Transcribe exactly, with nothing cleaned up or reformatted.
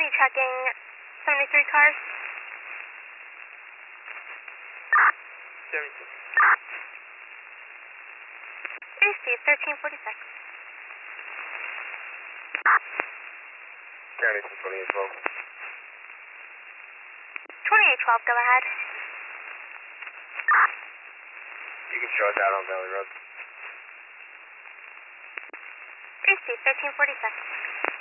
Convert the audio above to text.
County checking seventy-three cars. seventy-six. Three Steve, thirteen forty-six. County twenty-eight twelve. twenty-eight twelve, go ahead. You can show us out on Valley Road. Three Steve, thirteen forty-six.